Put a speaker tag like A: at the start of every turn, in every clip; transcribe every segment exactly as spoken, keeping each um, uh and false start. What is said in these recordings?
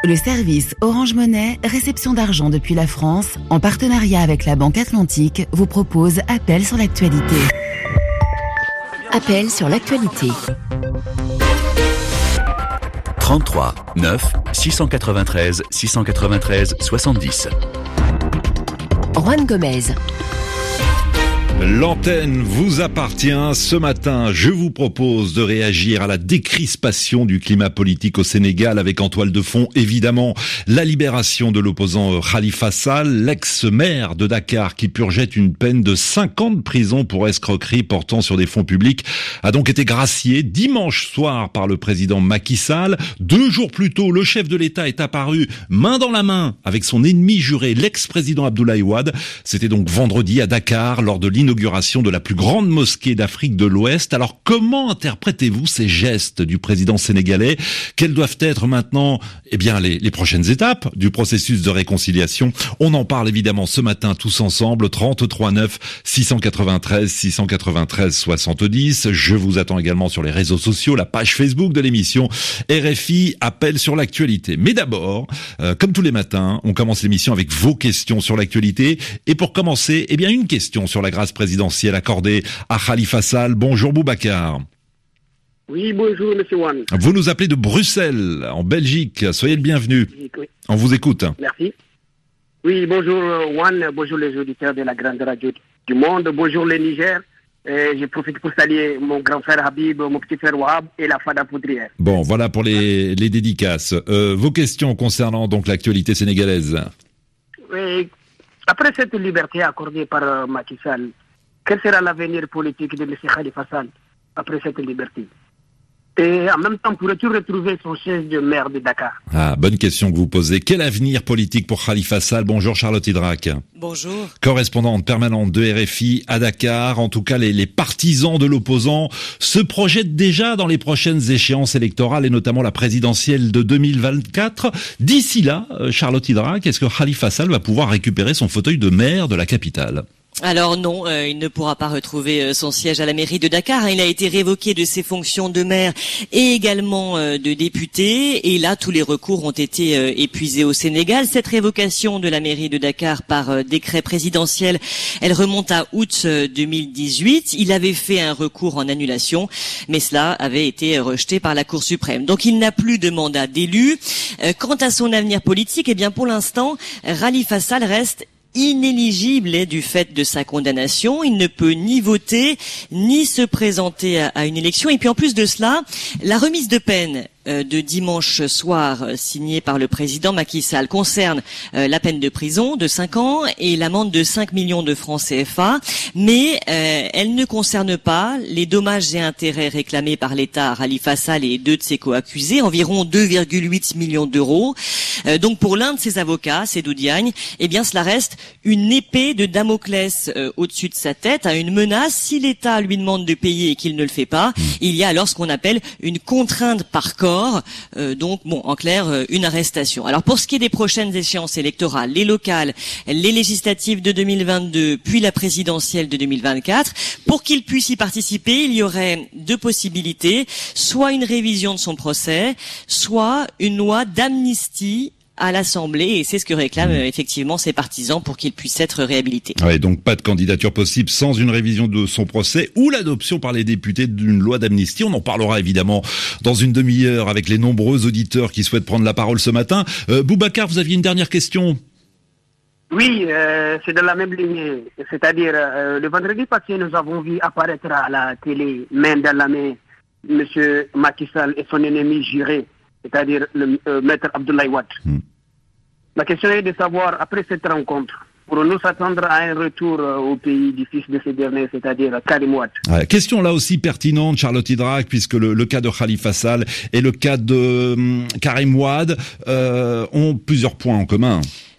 A: Le service Orange Monnaie, réception d'argent depuis la France, en partenariat avec la Banque Atlantique, vous propose Appel sur l'actualité. Appel sur l'actualité.
B: trente-trois neuf six cent quatre-vingt-treize six cent quatre-vingt-treize soixante-dix.
A: Juan Gomez.
C: L'antenne vous appartient. Ce matin, je vous propose de réagir à la décrispation du climat politique au Sénégal avec en toile de fond, évidemment, la libération de l'opposant Khalifa Sall, l'ex-maire de Dakar qui purgeait une peine de cinq ans de prison pour escroquerie portant sur des fonds publics, a donc été gracié dimanche soir par le président Macky Sall. Deux jours plus tôt, le chef de l'État est apparu main dans la main avec son ennemi juré, l'ex-président Abdoulaye Wade. C'était donc vendredi à Dakar lors de l'inauguration de la plus grande mosquée d'Afrique de l'Ouest. Alors, comment interprétez-vous ces gestes du président sénégalais? Quelles doivent être maintenant, eh bien, les, les prochaines étapes du processus de réconciliation? On en parle évidemment ce matin tous ensemble. trente-trois neuf six cent quatre-vingt-treize six cent quatre-vingt-treize soixante-dix. Je vous attends également sur les réseaux sociaux, la page Facebook de l'émission R F I Appel sur l'actualité. Mais d'abord, euh, comme tous les matins, on commence l'émission avec vos questions sur l'actualité. Et pour commencer, eh bien, une question sur la grâce présidentielle accordée à Khalifa Sall. Bonjour Boubacar.
D: Oui, bonjour Monsieur Wan.
C: Vous nous appelez de Bruxelles, en Belgique. Soyez le bienvenu.
D: Oui, oui.
C: On vous écoute.
D: Merci. Oui, bonjour Wan, bonjour les auditeurs de la grande radio du monde, bonjour le Niger. Euh, je profite pour saluer mon grand frère Habib, mon petit frère Wahab et la Fada Poudrière.
C: Bon, voilà pour les, les dédicaces. Euh, vos questions concernant donc l'actualité sénégalaise.
D: Oui, après cette liberté accordée par euh, Macky Sall, quel sera l'avenir politique de M. Khalifa Sall après cette liberté? Et en même temps, pourrait-il retrouver son siège de maire de Dakar?
C: Ah, bonne question que vous posez. Quel avenir politique pour Khalifa Sall? Bonjour Charlotte Hydrac.
E: Bonjour.
C: Correspondante permanente de R F I à Dakar. En tout cas, les, les partisans de l'opposant se projettent déjà dans les prochaines échéances électorales et notamment la présidentielle de deux mille vingt-quatre. D'ici là, Charlotte Hydrac, est-ce que Khalifa Sall va pouvoir récupérer son fauteuil de maire de la capitale?
E: Alors non, euh, il ne pourra pas retrouver euh, son siège à la mairie de Dakar. Il a été révoqué de ses fonctions de maire et également euh, de député. Et là, tous les recours ont été euh, épuisés au Sénégal. Cette révocation de la mairie de Dakar par euh, décret présidentiel, elle remonte à août euh, deux mille dix-huit. Il avait fait un recours en annulation, mais cela avait été rejeté par la Cour suprême. Donc il n'a plus de mandat d'élu. Euh, quant à son avenir politique, eh bien pour l'instant, Khalifa Sall reste inéligible du fait de sa condamnation. Il ne peut ni voter, ni se présenter à, à une élection. Et puis en plus de cela, la remise de peine euh, de dimanche soir euh, signée par le président Macky Sall concerne euh, la peine de prison de cinq ans et l'amende de cinq millions de francs C F A. Mais euh, elle ne concerne pas les dommages et intérêts réclamés par l'État à Khalifa Sall et deux de ses co-accusés, environ deux virgule huit millions d'euros. Euh, donc pour l'un de ses avocats, Seydou Diagne, eh bien cela reste une épée de Damoclès euh, au-dessus de sa tête, à une menace. Si l'État lui demande de payer et qu'il ne le fait pas, il y a alors ce qu'on appelle une contrainte par corps, euh, donc bon, en clair, euh, une arrestation. Alors pour ce qui est des prochaines échéances électorales, les locales, les législatives de deux mille vingt-deux, puis la présidentielle de deux mille vingt-quatre, pour qu'il puisse y participer, il y aurait deux possibilités, soit une révision de son procès, soit une loi d'amnistie à l'Assemblée, et c'est ce que réclament euh, effectivement ses partisans pour qu'il puisse être réhabilité.
C: Ouais, donc pas de candidature possible sans une révision de son procès ou l'adoption par les députés d'une loi d'amnistie. On en parlera évidemment dans une demi-heure avec les nombreux auditeurs qui souhaitent prendre la parole ce matin. Euh, Boubacar, vous aviez une dernière question?
D: Oui, euh, c'est dans la même ligne. C'est-à-dire, euh, le vendredi passé, nous avons vu apparaître à la télé, main dans la main, M. Macky Sall et son ennemi juré, c'est-à-dire le euh, maître Abdoulaye Wade. Hmm. Ma question est de savoir, après cette rencontre, pourrons-nous s'attendre à un retour euh, au pays du fils de ces derniers, c'est-à-dire Karim Wade?
C: Ouais, question là aussi pertinente, Charlotte Hydrac, puisque le, le cas de Khalifa Sall et le cas de hum, Karim Wade euh, ont plusieurs points en commun.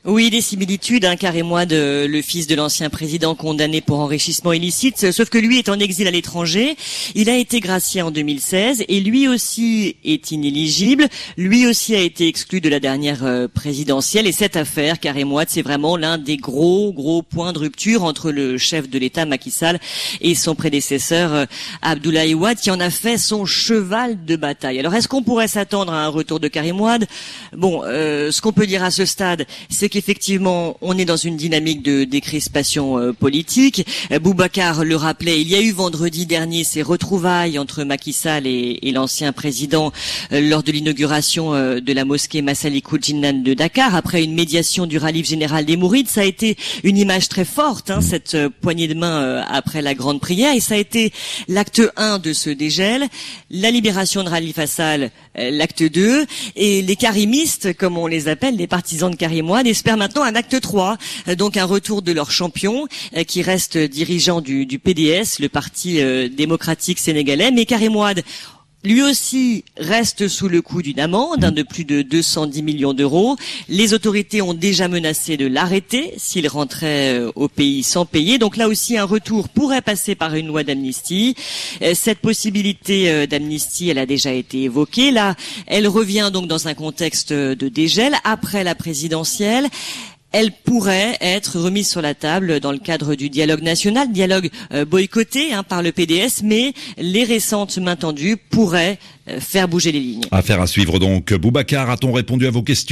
E: Oui, des similitudes, hein, Karim Wade, le fils de l'ancien président condamné pour enrichissement illicite, sauf que lui est en exil à l'étranger. Il a été gracié en deux mille seize et lui aussi est inéligible. Lui aussi a été exclu de la dernière euh, présidentielle. Et cette affaire, Karim Wade, c'est vraiment l'un des gros, gros points de rupture entre le chef de l'État, Macky Sall, et son prédécesseur, euh, Abdoulaye Wade, qui en a fait son cheval de bataille. Alors, est-ce qu'on pourrait s'attendre à un retour de Karim Wade? Bon, euh, ce qu'on peut dire à ce stade, c'est qu'effectivement, on est dans une dynamique de décrispation euh, politique. Euh, Boubacar le rappelait, il y a eu vendredi dernier ces retrouvailles entre Macky Sall et, et l'ancien président euh, lors de l'inauguration euh, de la mosquée Massalikul Jinan de Dakar, après une médiation du Khalif général des Mourides. Ça a été une image très forte, hein, cette euh, poignée de main euh, après la grande prière, et ça a été l'acte un de ce dégel, la libération de Khalifa Sall, euh, l'acte deux, et les karimistes, comme on les appelle, les partisans de Karim Wade, espèrent maintenant un acte trois, donc un retour de leur champion qui reste dirigeant du, du P D S, le parti euh, démocratique sénégalais. Mais Karim Wade, lui aussi, reste sous le coup d'une amende hein, de plus de deux cent dix millions d'euros. Les autorités ont déjà menacé de l'arrêter s'il rentrait euh, au pays sans payer. Donc là aussi, un retour pourrait passer par une loi d'amnistie. Euh, cette possibilité euh, d'amnistie, elle a déjà été évoquée. Là, elle revient donc dans un contexte de dégel après la présidentielle. Elle pourrait être remise sur la table dans le cadre du dialogue national, dialogue euh, boycotté hein, par le P D S, mais les récentes mains tendues pourraient euh, faire bouger les lignes.
C: Affaire à suivre donc. Boubacar, a-t-on répondu à vos questions ?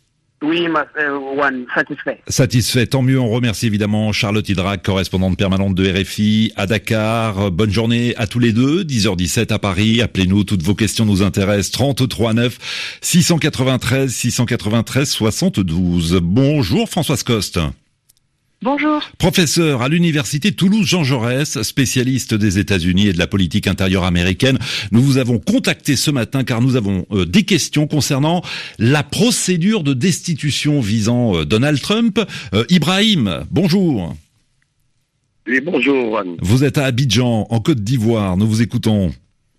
D: Oui, ma, euh, Juan, satisfait.
C: Satisfait, tant mieux. On remercie évidemment Charlotte Hydrac, correspondante permanente de R F I à Dakar. Bonne journée à tous les deux. dix heures dix-sept à Paris. Appelez-nous, toutes vos questions nous intéressent. trente-trois neuf six cent quatre-vingt-treize six cent quatre-vingt-treize soixante-douze. Bonjour Françoise Coste.
F: Bonjour.
C: Professeur à l'université Toulouse-Jean Jaurès, spécialiste des États-Unis et de la politique intérieure américaine. Nous vous avons contacté ce matin car nous avons euh, des questions concernant la procédure de destitution visant euh, Donald Trump. Euh, Ibrahim, bonjour.
G: Oui, bonjour, Juan.
C: Vous êtes à Abidjan, en Côte d'Ivoire. Nous vous écoutons.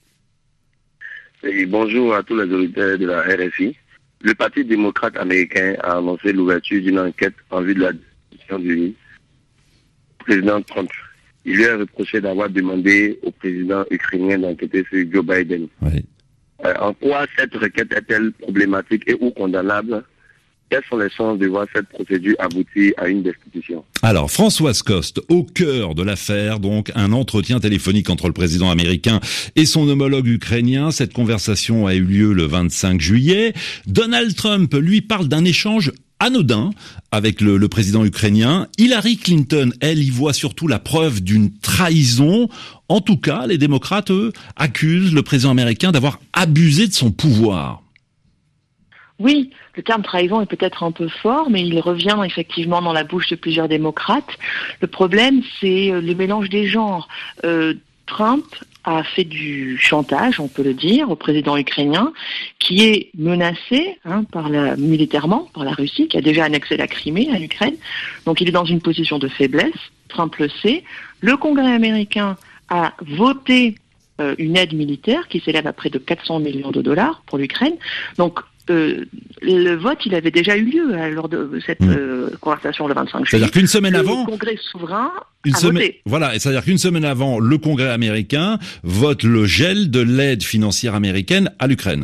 G: Et bonjour à tous les auditeurs de la R F I. Le Parti démocrate américain a annoncé l'ouverture d'une enquête en vue de la du président Trump. Il lui a reproché d'avoir demandé au président ukrainien d'enquêter sur Joe Biden.
C: Oui.
G: Euh, en quoi cette requête est-elle problématique et ou condamnable? Quelles sont les chances de voir cette procédure aboutir à une destitution?
C: Alors, Françoise Coste, au cœur de l'affaire, donc, un entretien téléphonique entre le président américain et son homologue ukrainien. Cette conversation a eu lieu le vingt-cinq juillet. Donald Trump lui parle d'un échange anodin avec le, le président ukrainien. Hillary Clinton, elle, y voit surtout la preuve d'une trahison. En tout cas, les démocrates, eux, accusent le président américain d'avoir abusé de son pouvoir.
F: Oui, le terme trahison est peut-être un peu fort, mais il revient effectivement dans la bouche de plusieurs démocrates. Le problème, c'est le mélange des genres. Euh, Trump a fait du chantage, on peut le dire, au président ukrainien, qui est menacé hein, par la, militairement par la Russie, qui a déjà annexé la Crimée à l'Ukraine. Donc il est dans une position de faiblesse, Trump le sait. Le Congrès américain a voté euh, une aide militaire qui s'élève à près de quatre cents millions de dollars pour l'Ukraine. Donc Euh, le vote, il avait déjà eu lieu euh, lors de cette euh, conversation le vingt-cinq juillet.
C: C'est-à-dire qu'une semaine avant,
F: le Congrès souverain
C: une
F: a
C: semaine,
F: voté.
C: Voilà, c'est-à-dire qu'une semaine avant, le Congrès américain vote le gel de l'aide financière américaine à l'Ukraine.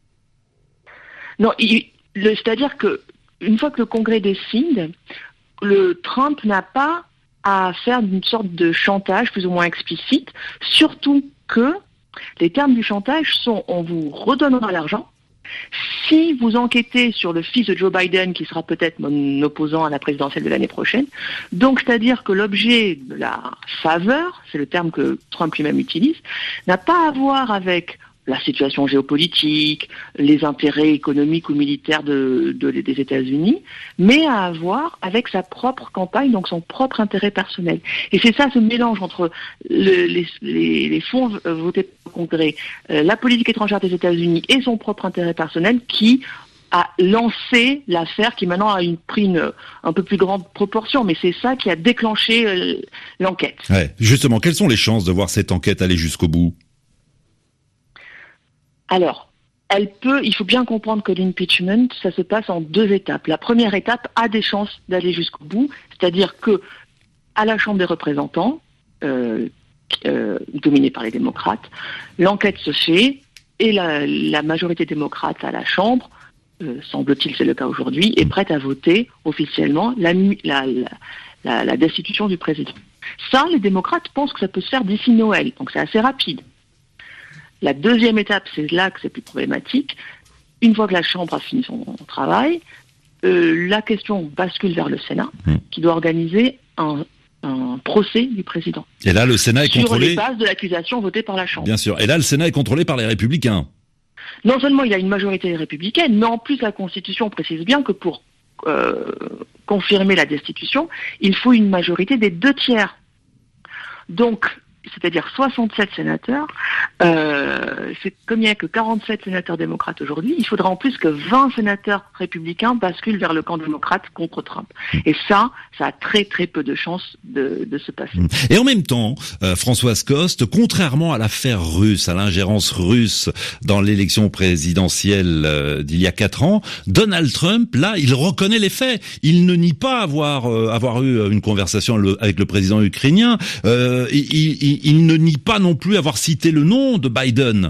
F: Non, il, le, c'est-à-dire que une fois que le Congrès décide, le Trump n'a pas à faire une sorte de chantage plus ou moins explicite, surtout que les termes du chantage sont on vous redonnera l'argent. Si vous enquêtez sur le fils de Joe Biden, qui sera peut-être mon opposant à la présidentielle de l'année prochaine, donc c'est-à-dire que l'objet de la faveur, c'est le terme que Trump lui-même utilise, n'a pas à voir avec la situation géopolitique, les intérêts économiques ou militaires de, de, des États-Unis, mais à voir avec sa propre campagne, donc son propre intérêt personnel. Et c'est ça, ce mélange entre le, les, les, les fonds votés au Congrès, euh, la politique étrangère des États-Unis et son propre intérêt personnel qui a lancé l'affaire, qui maintenant a une, pris une un peu plus grande proportion, mais c'est ça qui a déclenché euh, l'enquête.
C: Ouais, justement, quelles sont les chances de voir cette enquête aller jusqu'au bout ?
F: Alors, elle peut, il faut bien comprendre que l'impeachment, ça se passe en deux étapes. La première étape a des chances d'aller jusqu'au bout, c'est-à-dire que à la Chambre des représentants, euh, euh, dominée par les démocrates, l'enquête se fait et la, la majorité démocrate à la Chambre, euh, semble-t-il c'est le cas aujourd'hui, est prête à voter officiellement la, la, la, la destitution du président. Ça, les démocrates pensent que ça peut se faire d'ici Noël, donc c'est assez rapide. La deuxième étape, c'est là que c'est plus problématique. Une fois que la Chambre a fini son travail, euh, la question bascule vers le Sénat, mmh. qui doit organiser un, un procès du président.
C: Et là, le Sénat est contrôlé...
F: sur les bases de l'accusation votée par la Chambre.
C: Bien sûr. Et là, le Sénat est contrôlé par les Républicains.
F: Non seulement il y a une majorité républicaine, mais en plus la Constitution précise bien que pour euh, confirmer la destitution, il faut une majorité des deux tiers. Donc, c'est-à-dire soixante-sept sénateurs, euh, c'est comme il n'y a que quarante-sept sénateurs démocrates aujourd'hui, il faudra en plus que vingt sénateurs républicains basculent vers le camp démocrate contre Trump. Et ça, ça a très très peu de chances de, de se passer.
C: Et en même temps, euh, Françoise Coste, contrairement à l'affaire russe, à l'ingérence russe dans l'élection présidentielle euh, d'il y a quatre ans, Donald Trump, là, il reconnaît les faits. Il ne nie pas avoir euh, avoir eu une conversation le, avec le président ukrainien. Euh, il, il, il ne nie pas non plus avoir cité le nom de Biden.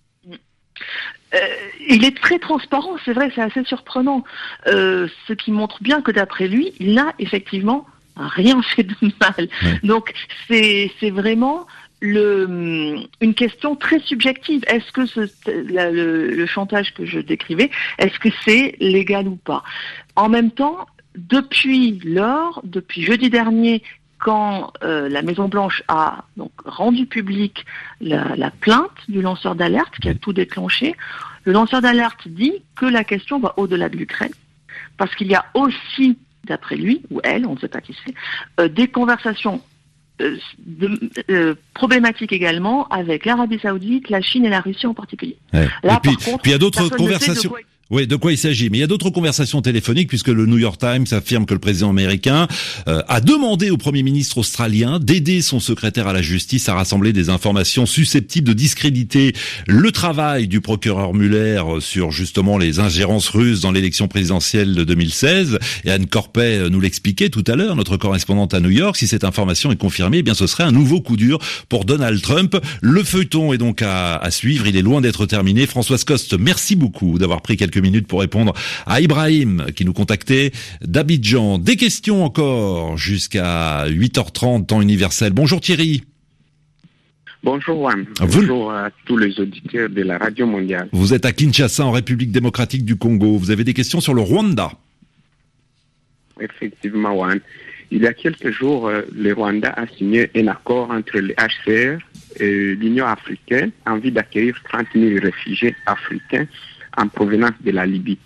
F: Euh, il est très transparent, c'est vrai, c'est assez surprenant. Euh, ce qui montre bien que d'après lui, il n'a effectivement rien fait de mal. Ouais. Donc c'est c'est vraiment le une question très subjective. Est-ce que ce, la, le, le chantage que je décrivais, est-ce que c'est légal ou pas? En même temps, depuis lors, depuis jeudi dernier, quand euh, la Maison-Blanche a donc rendu public la, la plainte du lanceur d'alerte qui a tout déclenché, le lanceur d'alerte dit que la question va au-delà de l'Ukraine, parce qu'il y a aussi, d'après lui, ou elle, on ne sait pas qui c'est, euh, des conversations euh, de, euh, problématiques également avec l'Arabie Saoudite, la Chine et la Russie en particulier.
C: Ouais.
F: Là,
C: et puis,
F: par contre,
C: puis il y a d'autres conversations. Oui, de quoi il s'agit. Mais il y a d'autres conversations téléphoniques puisque le New York Times affirme que le président américain euh, a demandé au Premier ministre australien d'aider son secrétaire à la justice à rassembler des informations susceptibles de discréditer le travail du procureur Mueller sur justement les ingérences russes dans l'élection présidentielle de deux mille seize. Et Anne Corpet nous l'expliquait tout à l'heure, notre correspondante à New York. Si cette information est confirmée, eh bien ce serait un nouveau coup dur pour Donald Trump. Le feuilleton est donc à, à suivre. Il est loin d'être terminé. Françoise Coste, merci beaucoup d'avoir pris quelques minutes pour répondre à Ibrahim qui nous contactait d'Abidjan. Des questions encore jusqu'à huit heures trente temps universel. Bonjour Thierry.
H: Bonjour Juan.
C: Vous...
H: Bonjour à tous les auditeurs de la Radio Mondiale.
C: Vous êtes à Kinshasa en République démocratique du Congo. Vous avez des questions sur le Rwanda.
H: Effectivement Juan. Il y a quelques jours, le Rwanda a signé un accord entre le H C R et l'Union africaine en vue d'accueillir trente mille réfugiés africains en provenance de la Libye.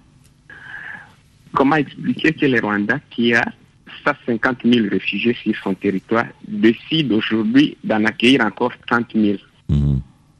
H: Comment expliquer que le Rwanda, qui a cent cinquante mille réfugiés sur son territoire, décide aujourd'hui d'en accueillir encore trente mille? Mmh.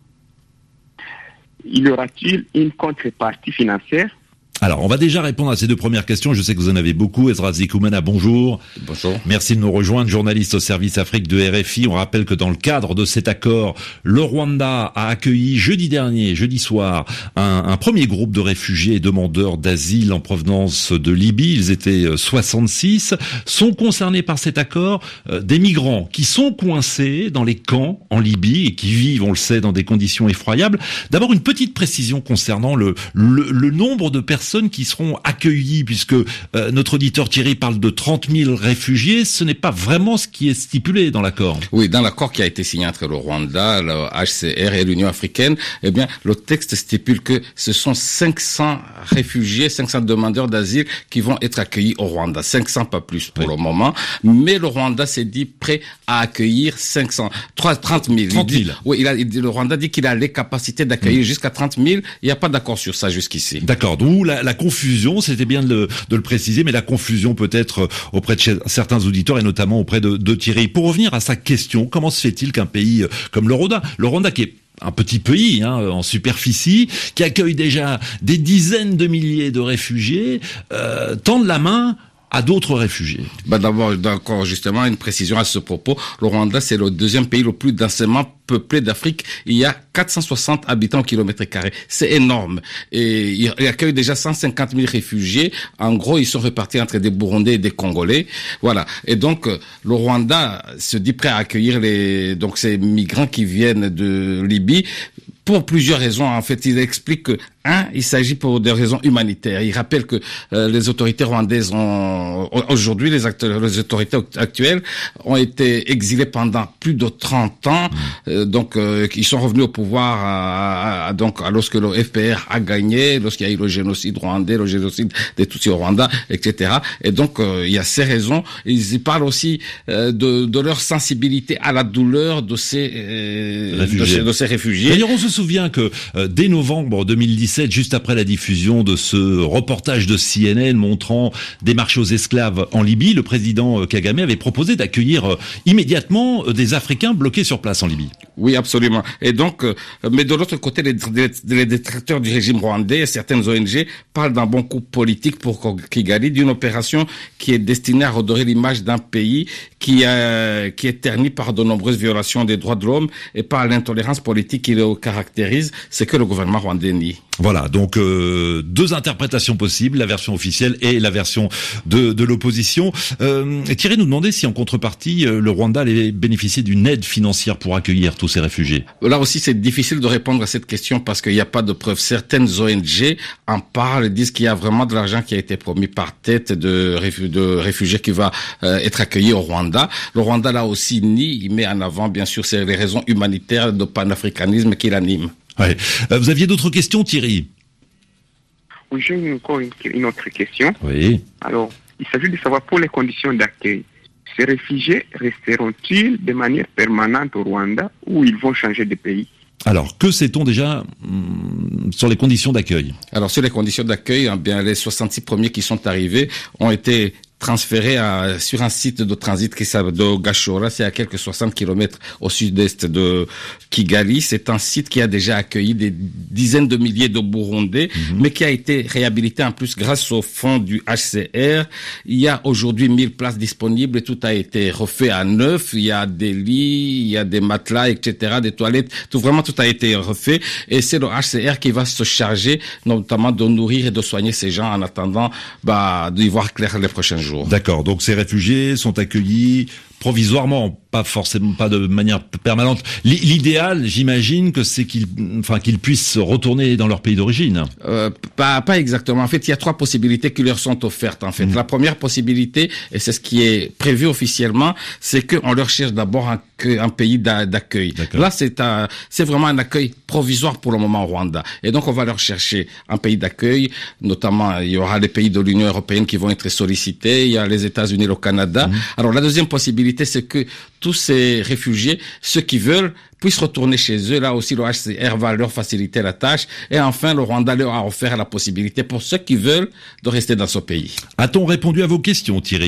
H: Y aura-t-il une contrepartie financière?
C: Alors, on va déjà répondre à ces deux premières questions. Je sais que vous en avez beaucoup. Ezra Zikoumana, bonjour.
I: Bonjour.
C: Merci de nous rejoindre, journaliste au service Afrique de R F I. On rappelle que dans le cadre de cet accord, le Rwanda a accueilli jeudi dernier, jeudi soir, un, un premier groupe de réfugiés et demandeurs d'asile en provenance de Libye. Ils étaient soixante-six. Sont concernés par cet accord euh, des migrants qui sont coincés dans les camps en Libye et qui vivent, on le sait, dans des conditions effroyables. D'abord, une petite précision concernant le, le, le nombre de personnes qui seront accueillies, puisque euh, notre auditeur Thierry parle de trente mille réfugiés. Ce n'est pas vraiment ce qui est stipulé dans l'accord.
I: Oui, dans l'accord qui a été signé entre le Rwanda, le H C R et l'Union africaine, eh bien, le texte stipule que ce sont cinq cents réfugiés, cinq cents demandeurs d'asile qui vont être accueillis au Rwanda. cinq cents, pas plus pour oui. le moment. Mais le Rwanda s'est dit prêt à accueillir cinq cents, trente mille.
C: trente mille.
I: Oui, il a, il, le Rwanda dit qu'il a les capacités d'accueillir mmh. jusqu'à trente mille. Il n'y a pas d'accord sur ça jusqu'ici.
C: D'accord. D'où la, la confusion, c'était bien de le, de le préciser, mais la confusion peut-être auprès de certains auditeurs et notamment auprès de, de Thierry. Pour revenir à sa question, comment se fait-il qu'un pays comme le Rwanda, le Rwanda qui est un petit pays hein, en superficie, qui accueille déjà des dizaines de milliers de réfugiés, euh, tende la main à d'autres réfugiés.
I: Bah d'abord, encore justement une précision à ce propos. Le Rwanda, c'est le deuxième pays le plus densément peuplé d'Afrique. Il y a quatre cent soixante habitants au kilomètre carré. C'est énorme. Et il accueille déjà cent cinquante mille réfugiés. En gros, ils sont répartis entre des Burundais et des Congolais. Voilà. Et donc, le Rwanda se dit prêt à accueillir les, donc ces migrants qui viennent de Libye. Pour plusieurs raisons, en fait, il explique que, un, il s'agit pour des raisons humanitaires. Il rappelle que euh, les autorités rwandaises ont, aujourd'hui, les, acteurs, les autorités actuelles ont été exilées pendant plus de trente ans. Euh, donc, euh, ils sont revenus au pouvoir à, à, donc, à lorsque le F P R a gagné, lorsqu'il y a eu le génocide rwandais, le génocide des Tutsis au Rwanda, et cetera. Et donc, euh, il y a ces raisons. Ils y parlent aussi euh, de, de leur sensibilité à la douleur de ces, euh, de ces, de ces réfugiés.
C: D'ailleurs, on se souvient que euh, dès novembre deux mille dix-sept, juste après la diffusion de ce reportage de C N N montrant des marchés aux esclaves en Libye, le président Kagame avait proposé d'accueillir euh, immédiatement euh, des Africains bloqués sur place en Libye.
I: Oui, absolument. Et donc, euh, mais de l'autre côté, les, les, les détracteurs du régime rwandais et certaines O N G parlent d'un bon coup politique pour Kigali, d'une opération qui est destinée à redorer l'image d'un pays qui, euh, qui est terni par de nombreuses violations des droits de l'homme et par l'intolérance politique qui le caractérise, c'est que le gouvernement rwandais nie.
C: Voilà, donc euh, deux interprétations possibles, la version officielle et la version de, de l'opposition. Euh, Thierry nous demandait si en contrepartie, euh, le Rwanda allait bénéficier d'une aide financière pour accueillir tous ces réfugiés.
I: Là aussi, c'est difficile de répondre à cette question parce qu'il n'y a pas de preuves. Certaines O N G en parlent et disent qu'il y a vraiment de l'argent qui a été promis par tête de, réfu- de réfugiés qui va euh, être accueilli au Rwanda. Le Rwanda, là aussi, nie, il met en avant, bien sûr, c'est les raisons humanitaires de panafricanisme qui l'animent.
C: Ouais. Euh, vous aviez d'autres questions, Thierry?
H: Oui, j'ai encore une, une autre question.
C: Oui.
H: Alors, il s'agit de savoir pour les conditions d'accueil. Ces réfugiés resteront-ils de manière permanente au Rwanda ou ils vont changer de pays?
C: Alors, que sait-on déjà hum, sur les conditions d'accueil?
I: Alors, sur les conditions d'accueil, eh bien, les soixante-six premiers qui sont arrivés ont été transféré à, sur un site de transit qui s'appelle de Gashora, c'est à quelques soixante kilomètres au sud-est de Kigali. C'est un site qui a déjà accueilli des dizaines de milliers de Burundais, mmh. mais qui a été réhabilité en plus grâce au fonds du H C R. Il y a aujourd'hui mille places disponibles et tout a été refait à neuf. Il y a des lits, il y a des matelas, et cetera, des toilettes. Tout, vraiment, tout a été refait. Et c'est le H C R qui va se charger, notamment de nourrir et de soigner ces gens en attendant, bah, d'y voir clair les prochains jours.
C: D'accord, donc ces réfugiés sont accueillis provisoirement, pas forcément, pas de manière permanente. L'idéal, j'imagine, que c'est qu'ils, enfin, qu'ils puissent retourner dans leur pays d'origine.
I: Euh, pas, pas exactement. En fait, il y a trois possibilités qui leur sont offertes. En fait, mmh. la première possibilité, et c'est ce qui est prévu officiellement, c'est qu'on leur cherche d'abord un, un pays d'accueil. Là, c'est un, c'est vraiment un accueil provisoire pour le moment au Rwanda. Et donc, on va leur chercher un pays d'accueil. Notamment, il y aura les pays de l'Union européenne qui vont être sollicités. Il y a les États-Unis, le Canada. Mmh. Alors, la deuxième possibilité, c'est que tous ces réfugiés, ceux qui veulent, puissent retourner chez eux. Là aussi, le H C R va leur faciliter la tâche. Et enfin, le Rwanda leur a offert la possibilité pour ceux qui veulent de rester dans ce pays.
C: A-t-on répondu à vos questions, Thierry ?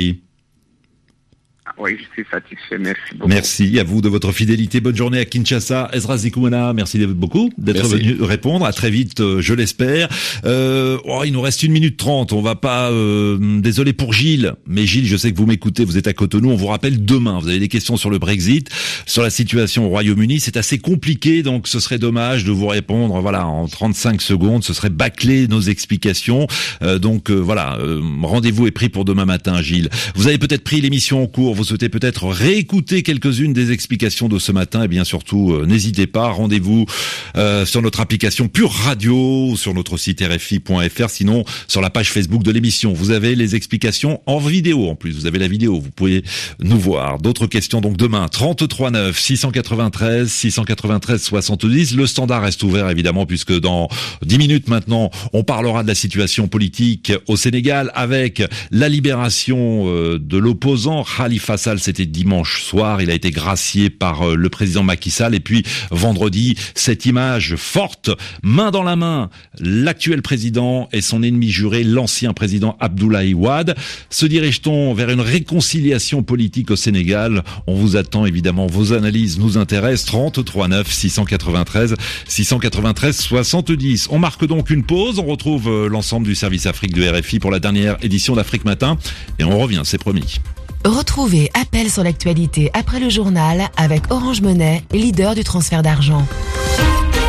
H: Oui, je suis satisfait. Merci beaucoup.
C: Merci à vous de votre fidélité. Bonne journée à Kinshasa. Ezra Zikumana, merci beaucoup d'être venu répondre. À très vite, je l'espère. Euh, oh, il nous reste une minute trente. On va pas... Euh, désolé pour Gilles. Mais Gilles, je sais que vous m'écoutez, vous êtes à Cotonou. On vous rappelle demain. Vous avez des questions sur le Brexit, sur la situation au Royaume-Uni. C'est assez compliqué, donc ce serait dommage de vous répondre voilà en trente-cinq secondes. Ce serait bâcler nos explications. Euh, donc euh, voilà, euh, rendez-vous est pris pour demain matin, Gilles. Vous avez peut-être pris l'émission en cours. Vous souhaitez peut-être réécouter quelques-unes des explications de ce matin, et bien surtout, euh, n'hésitez pas, rendez-vous euh, sur notre application Pure Radio, sur notre site R F I point F R, sinon sur la page Facebook de l'émission. Vous avez les explications en vidéo en plus, vous avez la vidéo, vous pouvez nous voir. D'autres questions donc demain, trente-trois neuf, six cent quatre-vingt-treize, six cent quatre-vingt-treize, soixante-dix. Le standard reste ouvert évidemment, puisque dans dix minutes maintenant, on parlera de la situation politique au Sénégal avec la libération euh, de l'opposant Khalifa Khalifa Sall, c'était dimanche soir. Il a été gracié par le président Macky Sall. Et puis vendredi, cette image forte, main dans la main, l'actuel président et son ennemi juré, l'ancien président Abdoulaye Wade. Se dirige-t-on vers une réconciliation politique au Sénégal? On vous attend évidemment. Vos analyses nous intéressent. trente-trois neuf six cent quatre-vingt-treize six cent quatre-vingt-treize soixante-dix. On marque donc une pause. On retrouve l'ensemble du service Afrique de R F I pour la dernière édition d'Afrique Matin. Et on revient, c'est promis.
A: Retrouvez Appel sur l'actualité après le journal avec Orange Money, leader du transfert d'argent.